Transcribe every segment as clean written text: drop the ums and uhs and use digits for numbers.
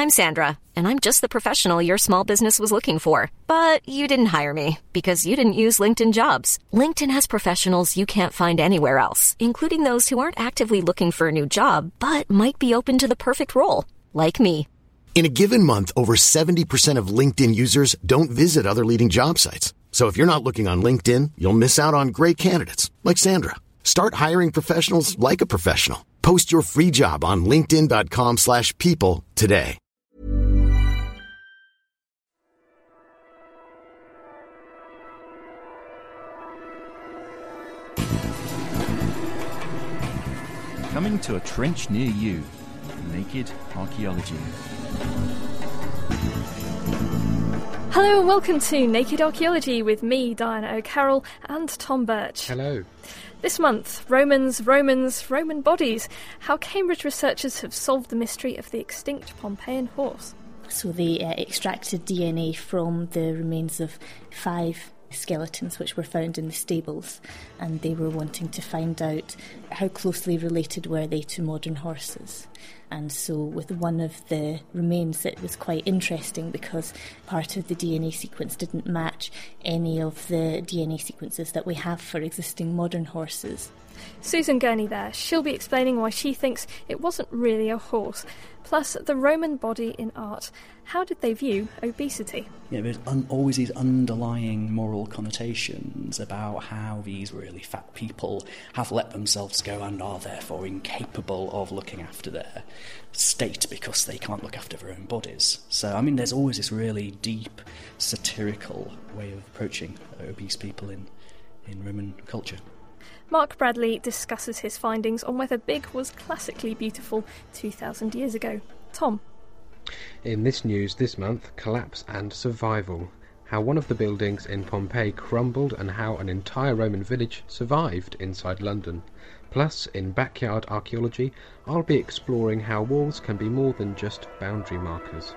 I'm Sandra, and I'm just the professional your small business was looking for. But you didn't hire me because you didn't use LinkedIn Jobs. LinkedIn has professionals you can't find anywhere else, including those who aren't actively looking for a new job, but might be open to the perfect role, like me. In a given month, over 70% of LinkedIn users don't visit other leading job sites. So if you're not looking on LinkedIn, you'll miss out on great candidates like Sandra. Start hiring professionals like a professional. Post your free job on linkedin.com/people today. Coming to a trench near you. Naked Archaeology. Hello and welcome to Naked Archaeology with me, Diana O'Carroll, and Tom Birch. Hello. This month, Roman bodies. How Cambridge researchers have solved the mystery of the extinct Pompeian horse. So they extracted DNA from the remains of 5 skeletons which were found in the stables, and they were wanting to find out how closely related were they to modern horses. And so with one of the remains, it was quite interesting because part of the DNA sequence didn't match any of the DNA sequences that we have for existing modern horses. Susan Gurney there. She'll be explaining why she thinks it wasn't really a horse. Plus, the Roman body in art. How did they view obesity? Yeah, there's always these underlying moral connotations about how these really fat people have let themselves go and are therefore incapable of looking after their state because they can't look after their own bodies. So, I mean, there's always this really deep, satirical way of approaching obese people in Roman culture. Mark Bradley discusses his findings on whether Big was classically beautiful 2,000 years ago. Tom. In this news this month, collapse and survival. How one of the buildings in Pompeii crumbled and how an entire Roman village survived inside London. Plus, in Backyard Archaeology, I'll be exploring how walls can be more than just boundary markers.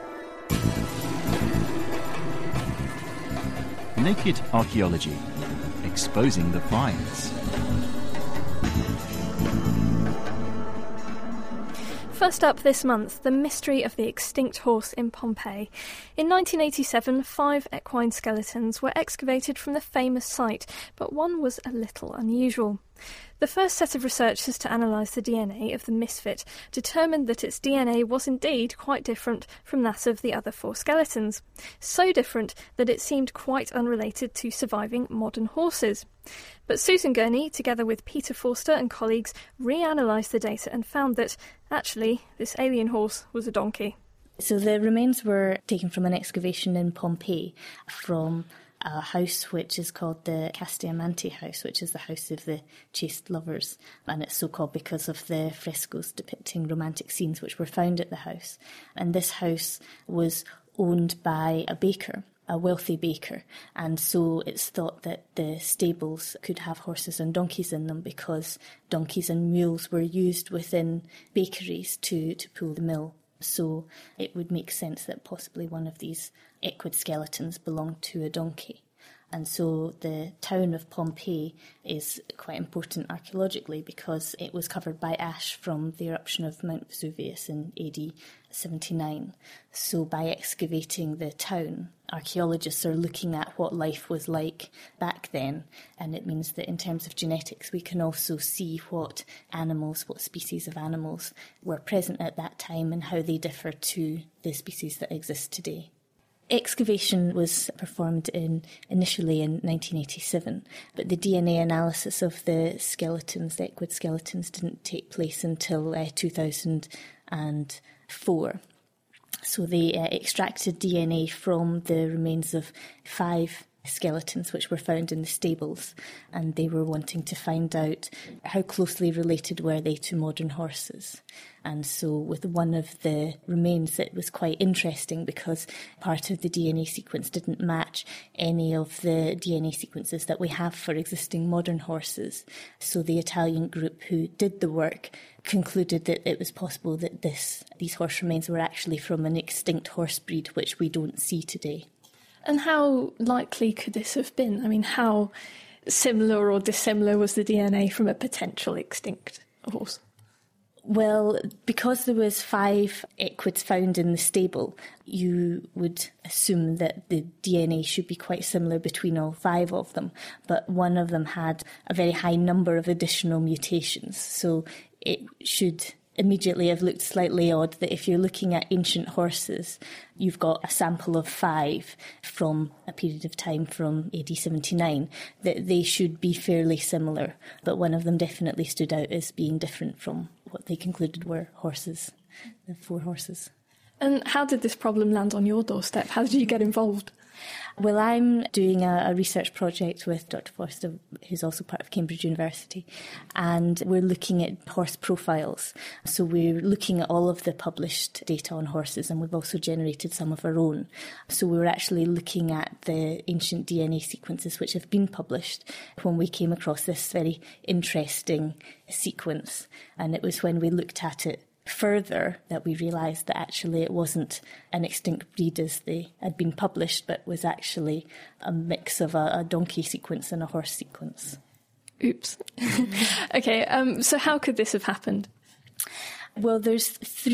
Naked Archaeology. Exposing the finds. First up this month, the mystery of the extinct horse in Pompeii. In 1987, 5 equine skeletons were excavated from the famous site, but one was a little unusual. The first set of researchers to analyse the DNA of the misfit determined that its DNA was indeed quite different from that of the other 4 skeletons. So different that it seemed quite unrelated to surviving modern horses. But Susan Gurney, together with Peter Forster and colleagues, reanalysed the data and found that, actually, this alien horse was a donkey. So the remains were taken from an excavation in Pompeii from a house which is called the Castiamanti house, which is the house of the chaste lovers, and it's so called because of the frescoes depicting romantic scenes which were found at the house. And this house was owned by a baker, a wealthy baker, and so it's thought that the stables could have horses and donkeys in them because donkeys and mules were used within bakeries to pull the mill. So it would make sense that possibly one of these equid skeletons belonged to a donkey. And so the town of Pompeii is quite important archaeologically because it was covered by ash from the eruption of Mount Vesuvius in AD 79. So by excavating the town, archaeologists are looking at what life was like back then, and it means that in terms of genetics we can also see what species of animals were present at that time and how they differ to the species that exist today. Excavation was performed initially in 1987, but the DNA analysis of the skeletons, the equid skeletons, didn't take place until 2004. So they extracted DNA from the remains of 5 skeletons which were found in the stables, and they were wanting to find out how closely related were they to modern horses. And so with one of the remains, it was quite interesting because part of the DNA sequence didn't match any of the DNA sequences that we have for existing modern horses. So the Italian group who did the work concluded that it was possible that these horse remains were actually from an extinct horse breed which we don't see today. And how likely could this have been? I mean, how similar or dissimilar was the DNA from a potential extinct horse? Well, because there was 5 equids found in the stable, you would assume that the DNA should be quite similar between all 5 of them, but one of them had a very high number of additional mutations, so it should immediately have looked slightly odd that if you're looking at ancient horses, you've got a sample of 5 from a period of time from AD 79, that they should be fairly similar, but one of them definitely stood out as being different from what they concluded were horses, the 4 horses. And how did this problem land on your doorstep? How did you get involved? Well, I'm doing a research project with Dr. Foster, who's also part of Cambridge University, and we're looking at horse profiles. So we're looking at all of the published data on horses, and we've also generated some of our own. So we were actually looking at the ancient DNA sequences which have been published when we came across this very interesting sequence. And it was when we looked at it further that we realised that actually it wasn't an extinct breed as they had been published, but was actually a mix of a donkey sequence and a horse sequence. Oops. Okay, so how could this have happened? Well, there's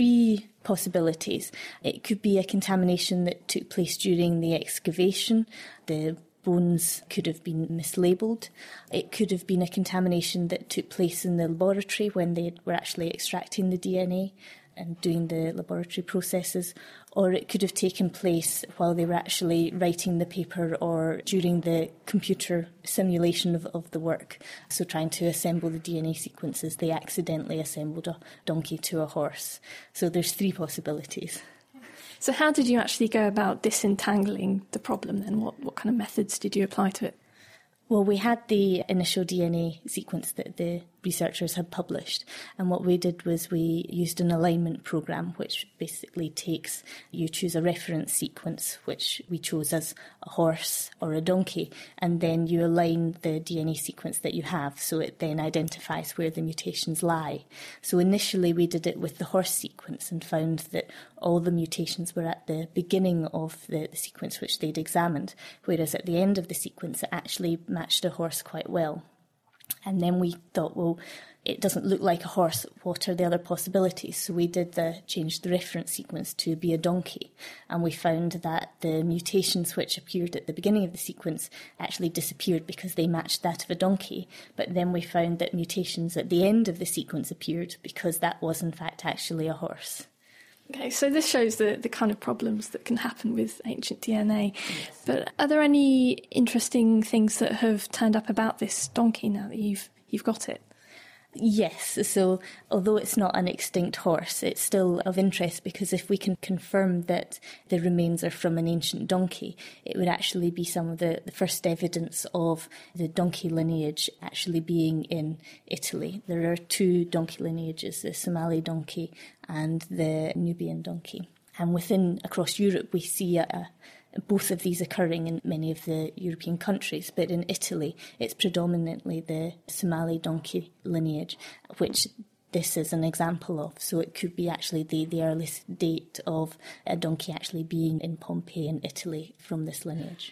3 possibilities. It could be a contamination that took place during the excavation. The bones could have been mislabelled. It could have been a contamination that took place in the laboratory when they were actually extracting the DNA and doing the laboratory processes, or it could have taken place while they were actually writing the paper or during the computer simulation of the work. So trying to assemble the DNA sequences, they accidentally assembled a donkey to a horse. So there's 3 possibilities. So how did you actually go about disentangling the problem then? What kind of methods did you apply to it? Well, we had the initial DNA sequence that the researchers had published, and what we did was we used an alignment program, which basically takes, you choose a reference sequence, which we chose as a horse or a donkey, and then you align the DNA sequence that you have, so it then identifies where the mutations lie. So initially we did it with the horse sequence and found that all the mutations were at the beginning of the sequence which they'd examined, whereas at the end of the sequence it actually matched a horse quite well. And then we thought, well, it doesn't look like a horse. What are the other possibilities? So we changed the reference sequence to be a donkey. And we found that the mutations which appeared at the beginning of the sequence actually disappeared because they matched that of a donkey. But then we found that mutations at the end of the sequence appeared because that was in fact actually a horse. Okay, so this shows the kind of problems that can happen with ancient DNA. Yes. But are there any interesting things that have turned up about this donkey now that you've got it? Yes, so although it's not an extinct horse, it's still of interest because if we can confirm that the remains are from an ancient donkey, it would actually be some of the first evidence of the donkey lineage actually being in Italy. There are 2 donkey lineages, the Somali donkey and the Nubian donkey. And across Europe, we see both of these occurring in many of the European countries, but in Italy it's predominantly the Somali donkey lineage, which this is an example of. So it could be actually the earliest date of a donkey actually being in Pompeii in Italy from this lineage.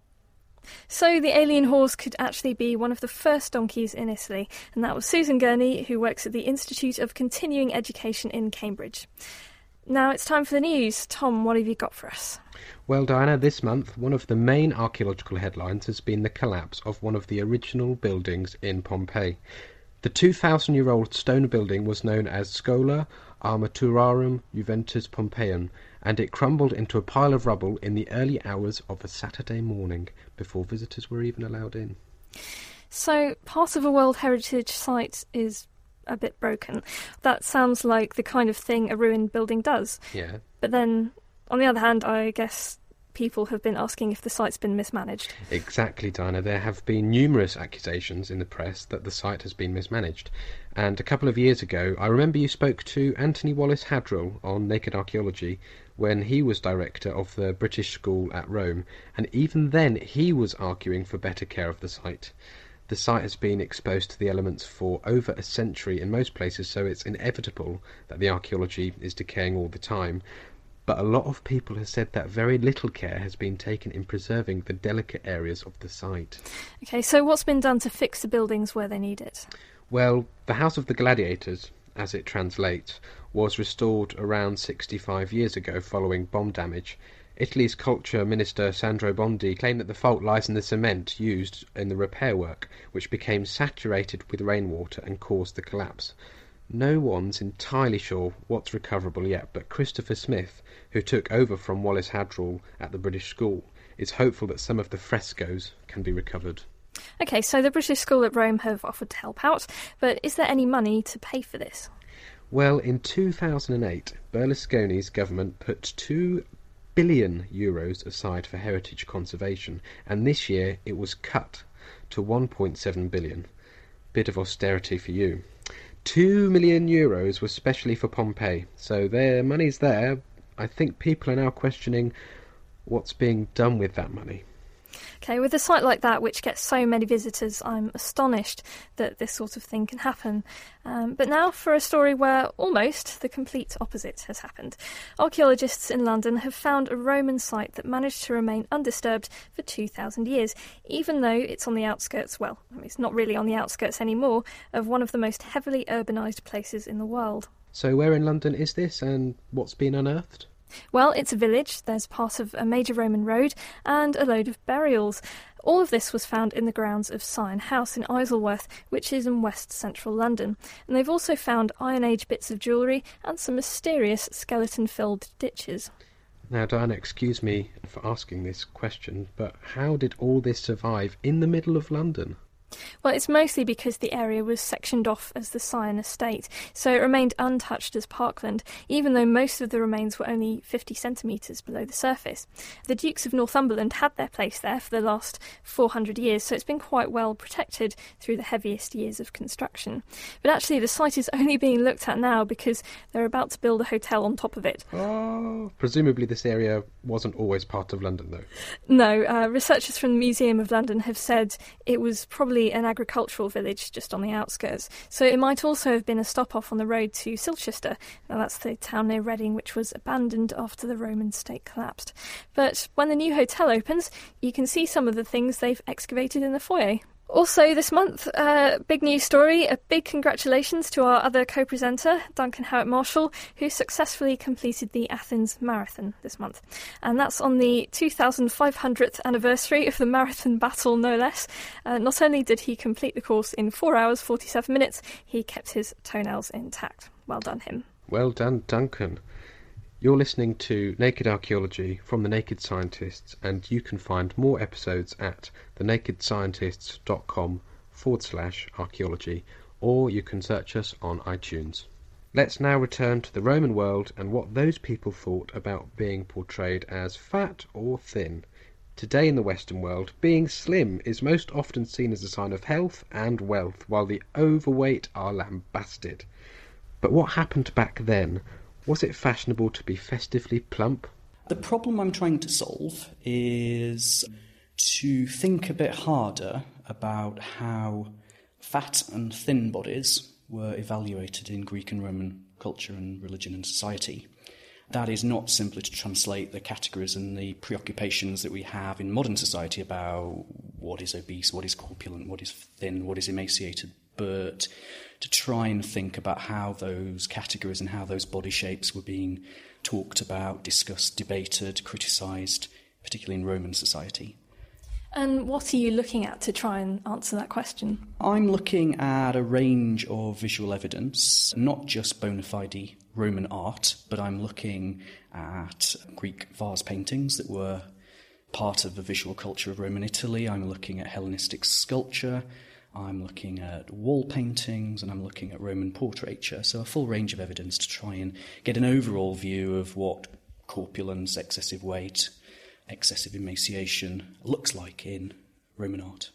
So the alien horse could actually be one of the first donkeys in Italy, and that was Susan Gurney, who works at the Institute of Continuing Education in Cambridge. Now it's time for the news. Tom, what have you got for us? Well, Diana, this month, one of the main archaeological headlines has been the collapse of one of the original buildings in Pompeii. The 2,000-year-old stone building was known as Schola Armaturarum Juventus Pompeian, and it crumbled into a pile of rubble in the early hours of a Saturday morning, before visitors were even allowed in. So, part of a World Heritage Site is a bit broken. That sounds like the kind of thing a ruined building does. Yeah. But then, on the other hand, I guess people have been asking if the site's been mismanaged. Exactly, Diana. There have been numerous accusations in the press that the site has been mismanaged. And a couple of years ago, I remember you spoke to Anthony Wallace Hadrill on Naked Archaeology when he was director of the British School at Rome, and even then he was arguing for better care of the site. The site has been exposed to the elements for over a century in most places, so it's inevitable that the archaeology is decaying all the time. But a lot of people have said that very little care has been taken in preserving the delicate areas of the site. Okay, so what's been done to fix the buildings where they need it? Well, the House of the Gladiators, as it translates, was restored around 65 years ago following bomb damage. Italy's culture minister Sandro Bondi claimed that the fault lies in the cement used in the repair work, which became saturated with rainwater and caused the collapse. No one's entirely sure what's recoverable yet, but Christopher Smith, who took over from Wallace Hadrill at the British School, is hopeful that some of the frescoes can be recovered. OK, so the British School at Rome have offered to help out, but is there any money to pay for this? Well, in 2008, Berlusconi's government put €2 billion aside for heritage conservation, and this year it was cut to €1.7 billion. Bit of austerity for you. €2 million was specially for Pompeii, so their money's there. I think people are now questioning what's being done with that money. OK, with a site like that, which gets so many visitors, I'm astonished that this sort of thing can happen. But now for a story where almost the complete opposite has happened. Archaeologists in London have found a Roman site that managed to remain undisturbed for 2,000 years, even though it's on the outskirts, well, it's not really on the outskirts anymore, of one of the most heavily urbanised places in the world. So where in London is this, and what's been unearthed? Well, it's a village, there's part of a major Roman road, and a load of burials. All of this was found in the grounds of Syon House in Isleworth, which is in west-central London. And they've also found Iron Age bits of jewellery and some mysterious skeleton-filled ditches. Now, Diana, excuse me for asking this question, but how did all this survive in the middle of London? Well, it's mostly because the area was sectioned off as the Syon estate, so it remained untouched as parkland, even though most of the remains were only 50 centimetres below the surface. The Dukes of Northumberland had their place there for the last 400 years, so it's been quite well protected through the heaviest years of construction. But actually, the site is only being looked at now because they're about to build a hotel on top of it. Oh, presumably this area wasn't always part of London, though. No, researchers from the Museum of London have said it was probably an agricultural village just on the outskirts, so it might also have been a stop-off on the road to Silchester. Now that's the town near Reading, which was abandoned after the Roman state collapsed. But when the new hotel opens, you can see some of the things they've excavated in the foyer. Also this month, big news story, a big congratulations to our other co-presenter, Duncan Howard-Marshall, who successfully completed the Athens Marathon this month. And that's on the 2500th anniversary of the marathon battle, no less. Not only did he complete the course in 4 hours, 47 minutes, he kept his toenails intact. Well done him. Well done, Duncan. You're listening to Naked Archaeology from The Naked Scientists, and you can find more episodes at thenakedscientists.com/archaeology, or you can search us on iTunes. Let's now return to the Roman world and what those people thought about being portrayed as fat or thin. Today in the Western world, being slim is most often seen as a sign of health and wealth, while the overweight are lambasted. But what happened back then? Was it fashionable to be festively plump? The problem I'm trying to solve is to think a bit harder about how fat and thin bodies were evaluated in Greek and Roman culture and religion and society. That is not simply to translate the categories and the preoccupations that we have in modern society about what is obese, what is corpulent, what is thin, what is emaciated, but to try and think about how those categories and how those body shapes were being talked about, discussed, debated, criticised, particularly in Roman society. And what are you looking at to try and answer that question? I'm looking at a range of visual evidence, not just bona fide Roman art, but I'm looking at Greek vase paintings that were part of the visual culture of Roman Italy. I'm looking at Hellenistic sculpture. I'm looking at wall paintings, and I'm looking at Roman portraiture. So a full range of evidence to try and get an overall view of what corpulence, excessive weight, excessive emaciation looks like in Roman art.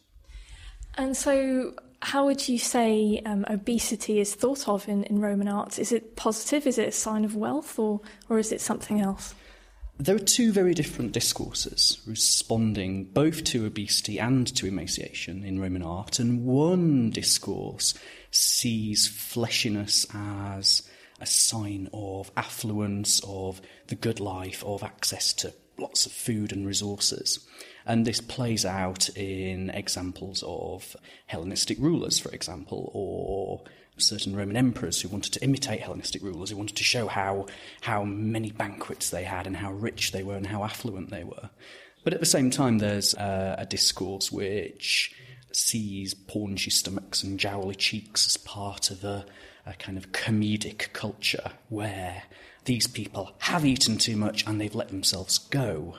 And so how would you say obesity is thought of in Roman art? Is it positive? Is it a sign of wealth, or is it something else? There are two very different discourses responding both to obesity and to emaciation in Roman art, and one discourse sees fleshiness as a sign of affluence, of the good life, of access to lots of food and resources. And this plays out in examples of Hellenistic rulers, for example, or certain Roman emperors who wanted to imitate Hellenistic rulers, who wanted to show how many banquets they had and how rich they were and how affluent they were. But at the same time, there's a discourse which sees paunchy stomachs and jowly cheeks as part of a kind of comedic culture where these people have eaten too much and they've let themselves go.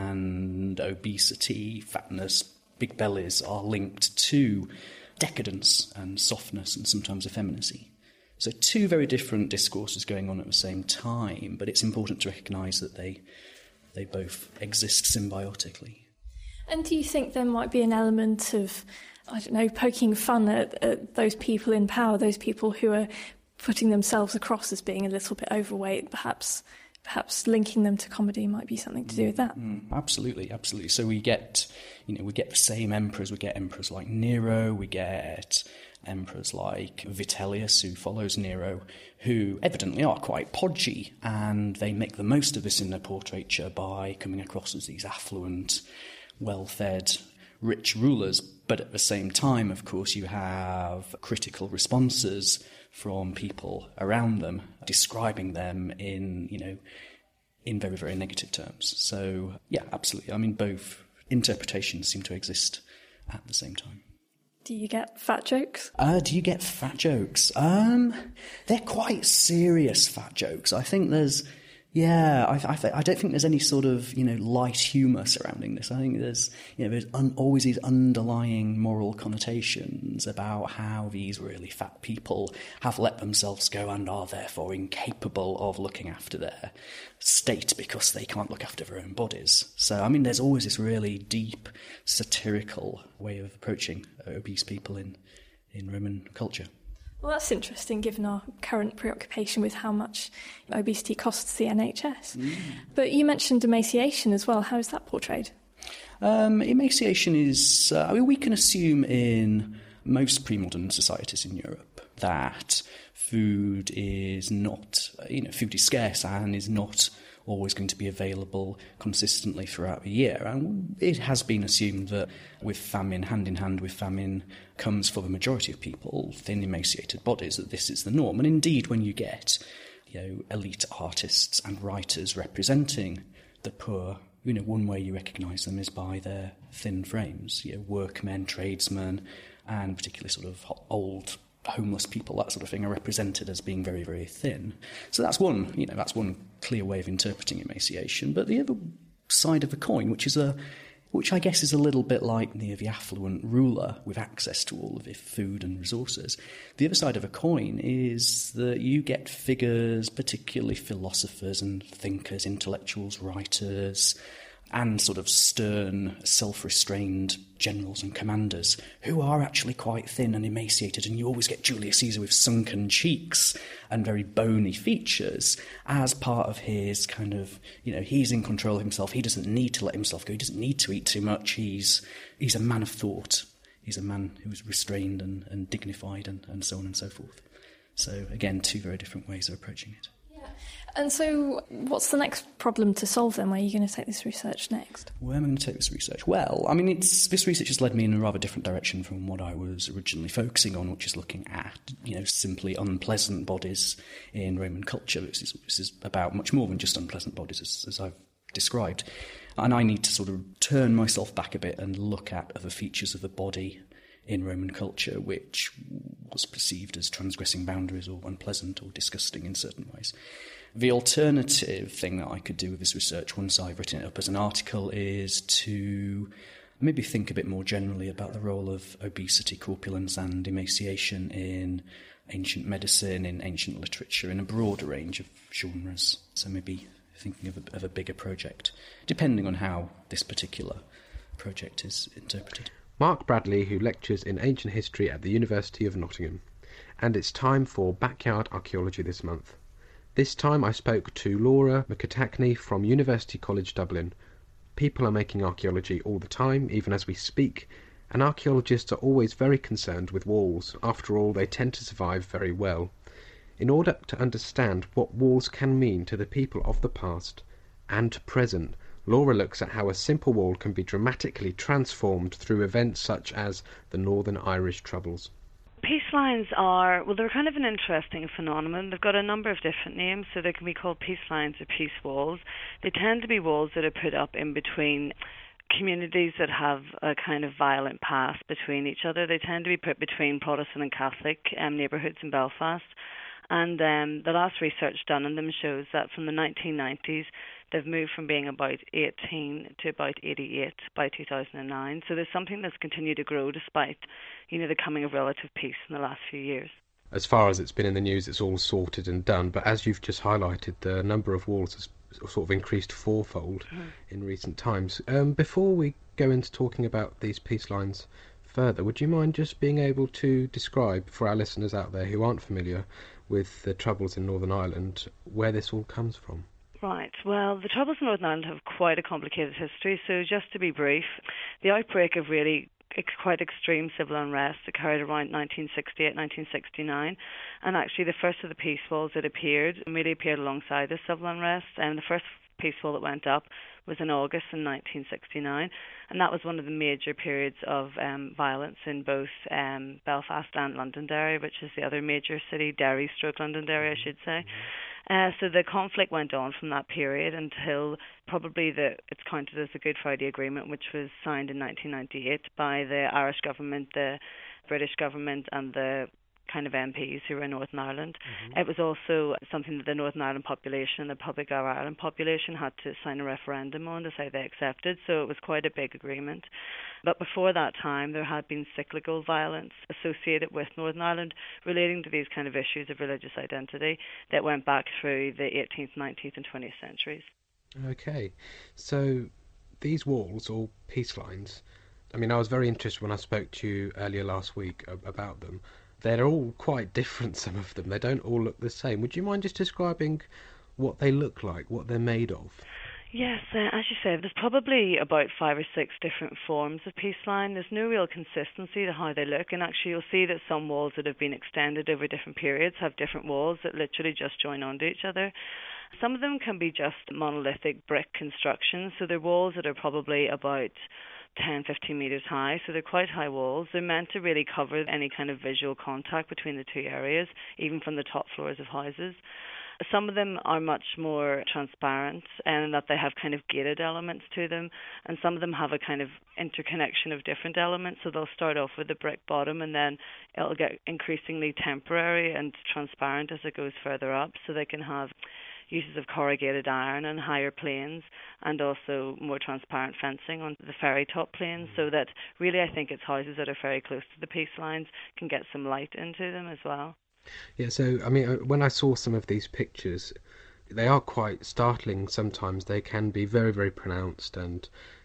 And obesity, fatness, big bellies are linked to decadence and softness and sometimes effeminacy. So two very different discourses going on at the same time, but it's important to recognise that they both exist symbiotically. And do you think there might be an element of, I don't know, poking fun at those people in power, those people who are putting themselves across as being a little bit overweight, perhaps linking them to comedy might be something to do with that? Absolutely. So we get the same emperors. We get emperors like Nero. We get emperors like Vitellius, who follows Nero, who evidently are quite podgy, and they make the most of this in their portraiture by coming across as these affluent, well-fed, rich rulers. But at the same time, of course, you have critical responses from people around them, describing them in very, very negative terms. So, yeah, absolutely. I mean, both interpretations seem to exist at the same time. Do you get fat jokes? Do you get fat jokes? They're quite serious fat jokes. I think there's... Yeah, I don't think there's any sort of, light humour surrounding this. I think there's always these underlying moral connotations about how these really fat people have let themselves go and are therefore incapable of looking after their state because they can't look after their own bodies. So, I mean, there's always this really deep, satirical way of approaching obese people in Roman culture. Well, that's interesting, given our current preoccupation with how much obesity costs the NHS. But you mentioned emaciation as well. How is that portrayed? Emaciation is... we can assume in most pre-modern societies in Europe that food is not... food is scarce and is not always going to be available consistently throughout the year. And it has been assumed that with famine, hand in hand with famine, comes for the majority of people, thin, emaciated bodies, that this is the norm. And indeed, when you get, elite artists and writers representing the poor, one way you recognise them is by their thin frames. Workmen, tradesmen, and particularly sort of old homeless people, that sort of thing, are represented as being very, very thin. So that's one clear way of interpreting emaciation. But the other side of the coin, which I guess is a little bit like the affluent ruler with access to all of the food and resources. The other side of a coin is that you get figures, particularly philosophers and thinkers, intellectuals, writers, and sort of stern, self-restrained generals and commanders who are actually quite thin and emaciated, and you always get Julius Caesar with sunken cheeks and very bony features as part of his kind of, he's in control of himself, he doesn't need to let himself go, he doesn't need to eat too much, he's a man of thought, he's a man who's restrained and dignified and so on and so forth. So again, two very different ways of approaching it. And so what's the next problem to solve then? Where are you going to take this research next? Where am I going to take this research? Well, I mean, this research has led me in a rather different direction from what I was originally focusing on, which is looking at, simply unpleasant bodies in Roman culture. This is about much more than just unpleasant bodies, as I've described. And I need to sort of turn myself back a bit and look at other features of the body in Roman culture which was perceived as transgressing boundaries or unpleasant or disgusting in certain ways. The alternative thing that I could do with this research, once I've written it up as an article, is to maybe think a bit more generally about the role of obesity, corpulence and emaciation in ancient medicine, in ancient literature, in a broader range of genres. So maybe thinking of a bigger project, depending on how this particular project is interpreted. Mark Bradley, who lectures in ancient history at the University of Nottingham. And it's time for Backyard Archaeology this month. This time I spoke to Laura McAtackney from University College Dublin. People are making archaeology all the time, even as we speak, and archaeologists are always very concerned with walls. After all, they tend to survive very well. In order to understand what walls can mean to the people of the past and present, Laura looks at how a simple wall can be dramatically transformed through events such as the Northern Irish Troubles. A piece lines are, well, they're kind of an interesting phenomenon. They've got a number of different names, so they can be called peace lines or peace walls. They tend to be walls that are put up in between communities that have a kind of violent past between each other. They tend to be put between Protestant and Catholic neighbourhoods in Belfast. And the last research done on them shows that from the 1990s, they've moved from being about 18 to about 88 by 2009. So there's something that's continued to grow despite, the coming of relative peace in the last few years. As far as it's been in the news, it's all sorted and done. But as you've just highlighted, the number of walls has sort of increased fourfold in recent times. Before we go into talking about these peace lines further, would you mind just being able to describe for our listeners out there who aren't familiar with the Troubles in Northern Ireland where this all comes from? Right. Well, the Troubles in Northern Ireland have quite a complicated history. So just to be brief, the outbreak of really quite extreme civil unrest occurred around 1968, 1969. And actually the first of the peace walls that appeared immediately appeared alongside the civil unrest. And the first peace wall that went up was in August in 1969. And that was one of the major periods of violence in both Belfast and Londonderry, which is the other major city, Derry/Londonderry, I should say. So the conflict went on from that period until probably it's counted as the Good Friday Agreement, which was signed in 1998 by the Irish government, the British government and the kind of MPs who were in Northern Ireland. It was also something that the Northern Ireland population, the Republic of Ireland population, had to sign a referendum on to say they accepted, so it was quite a big agreement. But before that time, there had been cyclical violence associated with Northern Ireland relating to these kind of issues of religious identity that went back through the 18th, 19th and 20th centuries. Okay, so these walls, or peace lines, I was very interested when I spoke to you earlier last week about them. They're all quite different, some of them. They don't all look the same. Would you mind just describing what they look like, what they're made of? Yes, as you said, there's probably about 5 or 6 different forms of peace line. There's no real consistency to how they look, and actually you'll see that some walls that have been extended over different periods have different walls that literally just join onto each other. Some of them can be just monolithic brick constructions, so they're walls that are probably about 10, 15 metres high, so they're quite high walls. They're meant to really cover any kind of visual contact between the two areas, even from the top floors of houses. Some of them are much more transparent in that they have kind of gated elements to them, and some of them have a kind of interconnection of different elements. So they'll start off with a brick bottom and then it'll get increasingly temporary and transparent as it goes further up, so they can have uses of corrugated iron on higher planes and also more transparent fencing on the ferry top planes, so that really I think it's houses that are very close to the peace lines can get some light into them as well. Yeah, so when I saw some of these pictures, they are quite startling sometimes. They can be very, very pronounced and,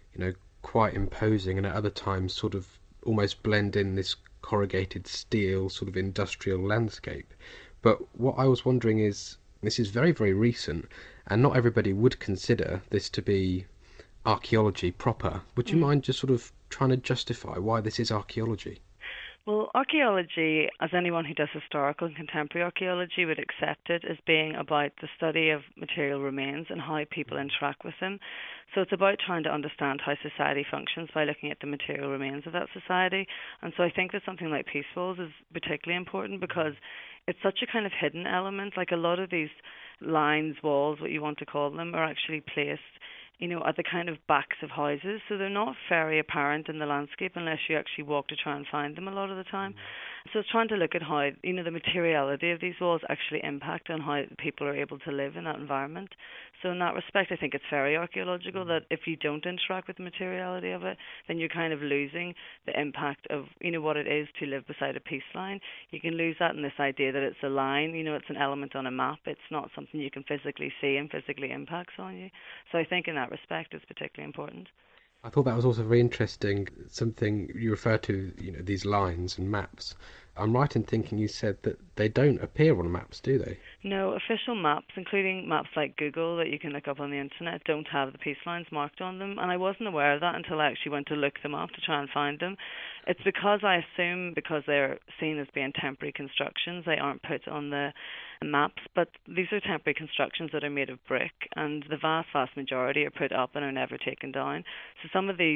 quite imposing, and at other times sort of almost blend in this corrugated steel sort of industrial landscape. But what I was wondering is, this is very, very recent, and not everybody would consider this to be archaeology proper. Would you mind just sort of trying to justify why this is archaeology? Well, archaeology, as anyone who does historical and contemporary archaeology would accept it, as being about the study of material remains and how people interact with them. So it's about trying to understand how society functions by looking at the material remains of that society. And so I think that something like peace walls is particularly important because it's such a kind of hidden element. Like a lot of these lines, walls, what you want to call them, are actually placed at the kind of backs of houses, so they're not very apparent in the landscape unless you actually walk to try and find them a lot of the time. So it's trying to look at how, the materiality of these walls actually impact on how people are able to live in that environment. So in that respect, I think it's very archaeological that if you don't interact with the materiality of it, then you're kind of losing the impact of, what it is to live beside a peace line. You can lose that in this idea that it's a line, it's an element on a map. It's not something you can physically see and physically impacts on you. So I think in that respect it's particularly important. I thought that was also very interesting, something you refer to, these lines and maps. I'm right in thinking you said that they don't appear on maps, do they? No, official maps, including maps like Google that you can look up on the internet, don't have the peace lines marked on them. And I wasn't aware of that until I actually went to look them up to try and find them. It's because I assume because they're seen as being temporary constructions, they aren't put on the maps. But these are temporary constructions that are made of brick, and the vast majority are put up and are never taken down. So some of these,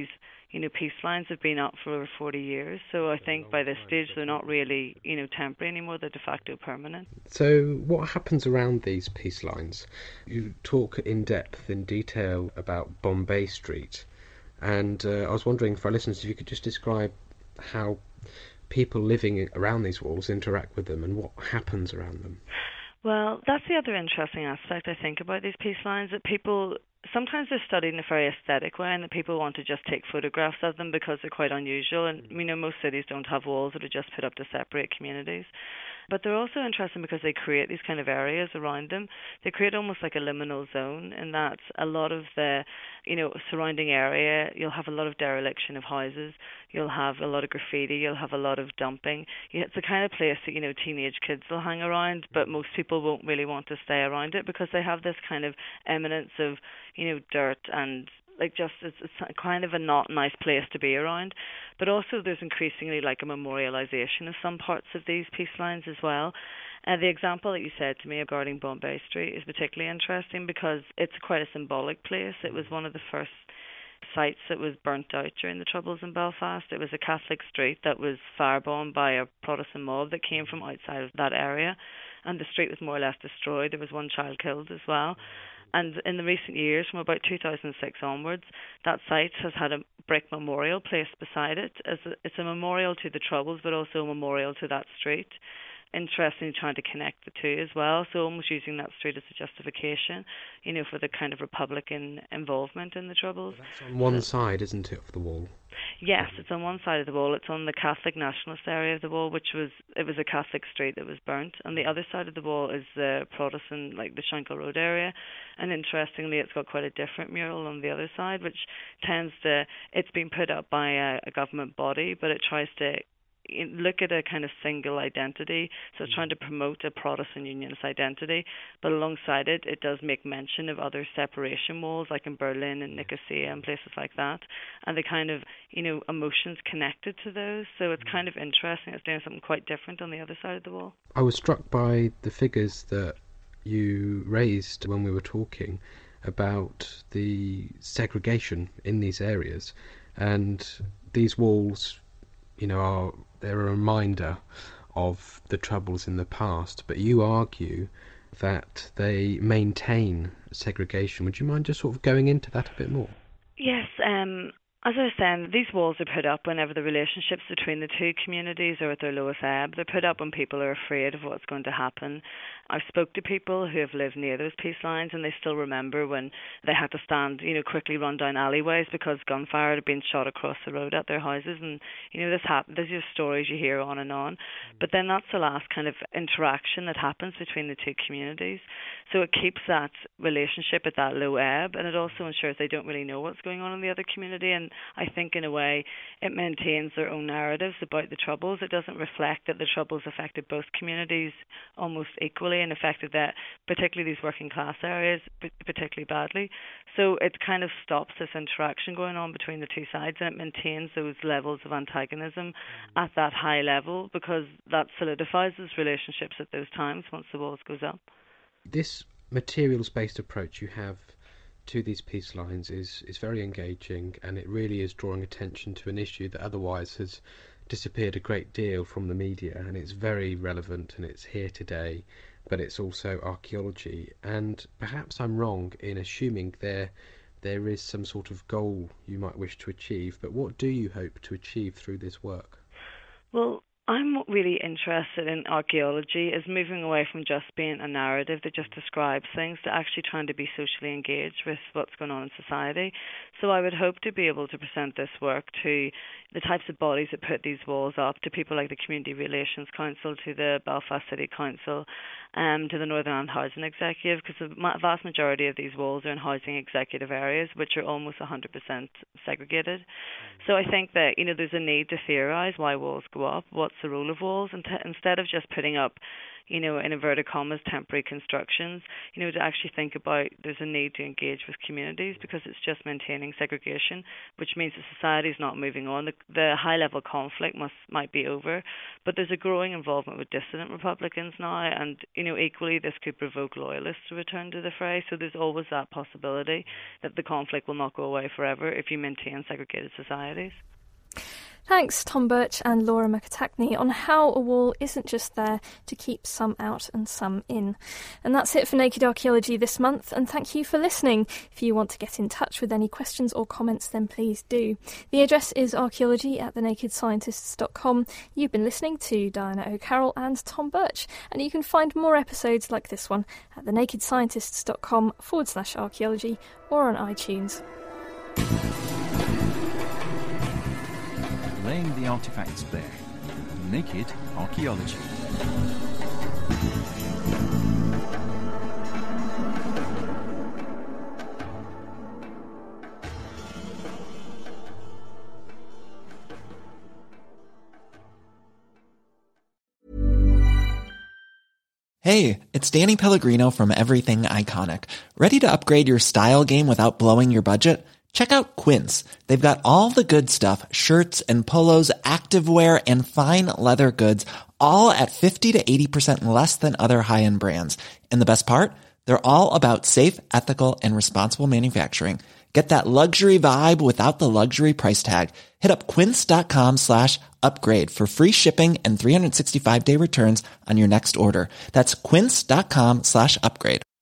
peace lines have been up for over 40 years. So I think by this stage they're not really, temporary anymore, they're de facto permanent. So what happens around these peace lines? You talk in detail about Bombay Street, and I was wondering for our listeners if you could just describe how people living around these walls interact with them and what happens around them. Well, that's the other interesting aspect, I think, about these peace lines, that people, sometimes they're studied in a very aesthetic way and that people want to just take photographs of them because they're quite unusual. And we know most cities don't have walls that are just put up to separate communities. But they're also interesting because they create these kind of areas around them. They create almost like a liminal zone in that a lot of the, surrounding area, you'll have a lot of dereliction of houses, you'll have a lot of graffiti, you'll have a lot of dumping. It's the kind of place that, teenage kids will hang around, but most people won't really want to stay around it because they have this kind of eminence of, dirt and it's kind of a not nice place to be around. But also there's increasingly like a memorialisation of some parts of these peace lines as well. The example that you said to me regarding Bombay Street is particularly interesting because it's quite a symbolic place. It was one of the first sites that was burnt out during the Troubles in Belfast. It was a Catholic street that was firebombed by a Protestant mob that came from outside of that area, and the street was more or less destroyed. There was one child killed as well. And in the recent years, from about 2006 onwards, that site has had a brick memorial placed beside it. It's a memorial to the Troubles, but also a memorial to that street. Interestingly, trying to connect the two as well, so almost using that street as a justification, for the kind of Republican involvement in the Troubles. That's on one side, isn't it, of the wall? Yes, it's on one side of the wall. It's on the Catholic nationalist area of the wall, it was a Catholic street that was burnt. And the other side of the wall is the Protestant, like the Shankill Road area. And interestingly, it's got quite a different mural on the other side, which it's been put up by a government body, but it tries to look at a kind of single identity, so it's trying to promote a Protestant Unionist identity, but alongside it, it does make mention of other separation walls, like in Berlin and Nicosia and places like that, and the kind of, emotions connected to those. So it's kind of interesting. It's doing something quite different on the other side of the wall. I was struck by the figures that you raised when we were talking about the segregation in these areas, and these walls, they're a reminder of the Troubles in the past, but you argue that they maintain segregation. Would you mind just sort of going into that a bit more? Yes, as I was saying, these walls are put up whenever the relationships between the two communities are at their lowest ebb. They're put up when people are afraid of what's going to happen. I've spoke to people who have lived near those peace lines, and they still remember when they had to stand, quickly run down alleyways because gunfire had been shot across the road at their houses. And, this happens. There's just stories you hear on and on. But then that's the last kind of interaction that happens between the two communities. So it keeps that relationship at that low ebb, and it also ensures they don't really know what's going on in the other community. And I think in a way it maintains their own narratives about the Troubles. It doesn't reflect that the Troubles affected both communities almost equally and affected that, particularly these working class areas, particularly badly. So it kind of stops this interaction going on between the two sides, and it maintains those levels of antagonism at that high level because that solidifies those relationships at those times once the walls goes up. This materials-based approach you have to these peace lines is very engaging, and it really is drawing attention to an issue that otherwise has disappeared a great deal from the media, and it's very relevant and it's here today, but it's also archaeology. And perhaps I'm wrong in assuming there is some sort of goal you might wish to achieve, but what do you hope to achieve through this work? Well, I'm really interested in archaeology as moving away from just being a narrative that just describes things to actually trying to be socially engaged with what's going on in society. So I would hope to be able to present this work to the types of bodies that put these walls up, to people like the Community Relations Council, to the Belfast City Council, to the Northern Ireland Housing Executive, because the vast majority of these walls are in housing executive areas, which are almost 100% segregated. So I think that, there's a need to theorise why walls go up, what's the role of walls, and instead of just putting up, in inverted commas, temporary constructions, to actually think about there's a need to engage with communities, because it's just maintaining segregation, which means the society is not moving on. The high-level conflict might be over, but there's a growing involvement with dissident Republicans now, and, equally this could provoke loyalists to return to the fray. So there's always that possibility that the conflict will not go away forever if you maintain segregated societies. Thanks, Tom Birch and Laura McAtackney, on how a wall isn't just there to keep some out and some in. And that's it for Naked Archaeology this month, and thank you for listening. If you want to get in touch with any questions or comments, then please do. The address is archaeology@thenakedscientists.com. You've been listening to Diana O'Carroll and Tom Birch, and you can find more episodes like this one at thenakedscientists.com/archaeology or on iTunes. Laying the artifacts bare. Naked Archaeology. Hey, it's Danny Pellegrino from Everything Iconic. Ready to upgrade your style game without blowing your budget? Check out Quince. They've got all the good stuff, shirts and polos, activewear, and fine leather goods, all at 50 to 80% less than other high-end brands. And the best part? They're all about safe, ethical, and responsible manufacturing. Get that luxury vibe without the luxury price tag. Hit up quince.com/upgrade for free shipping and 365-day returns on your next order. That's quince.com/upgrade.